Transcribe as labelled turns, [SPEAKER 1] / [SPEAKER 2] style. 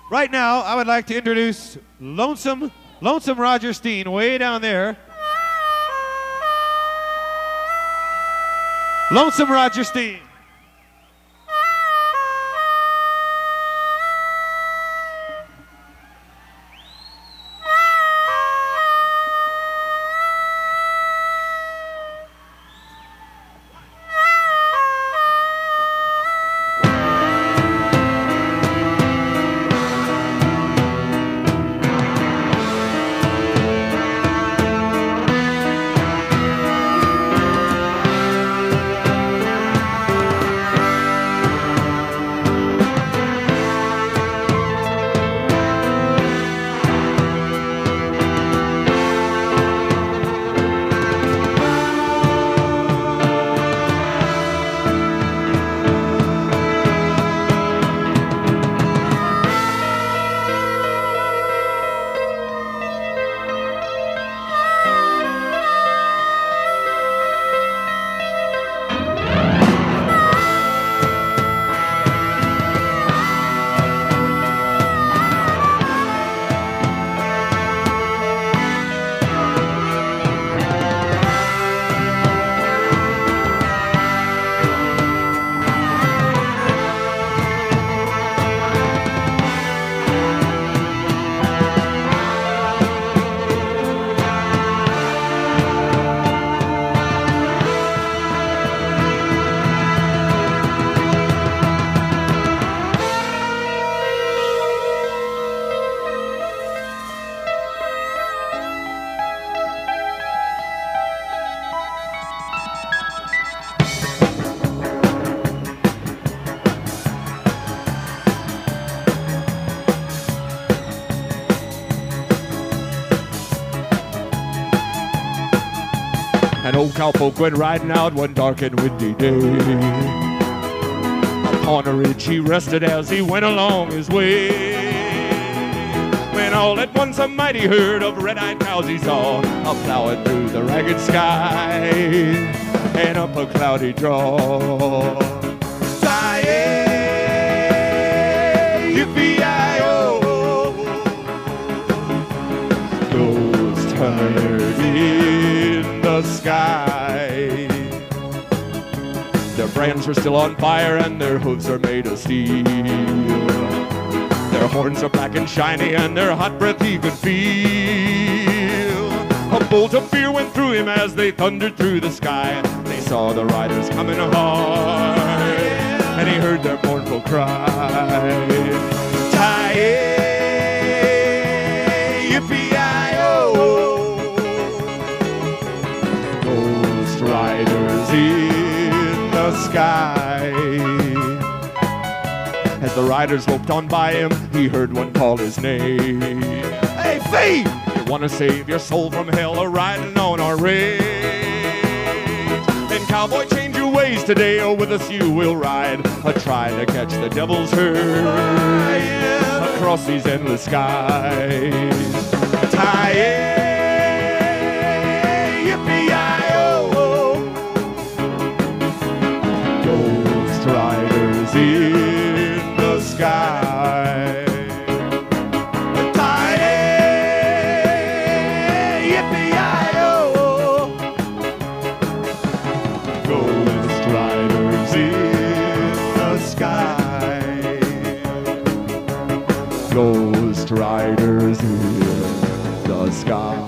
[SPEAKER 1] Right now, I would like to introduce Lonesome Roger Steen, way down there. Lonesome Roger Steen.
[SPEAKER 2] An old cowpoke went riding out one dark and windy day. Upon a ridge he rested as he went along his way. When all at once a mighty herd of red-eyed cows he saw, a-plowing through the ragged sky and up a cloudy draw. Yippee-yi-oh, ghost herd in the sky. Their brands are still on fire and their hooves are made of steel. Their horns are black and shiny and their hot breath he could feel. A bolt of fear went through him as they thundered through the sky. They saw the riders coming hard and he heard their mournful cry. Ghost riders in the sky. As the riders loped on by him, he heard one call his name. Hey, thief! You want to save your soul from hell or riding on our range? Then cowboy, change your ways today, or with us you will ride, trying to catch the devil's herd across these endless skies. Ghost riders in the sky. Ghost riders in the sky. Ghost riders in the sky.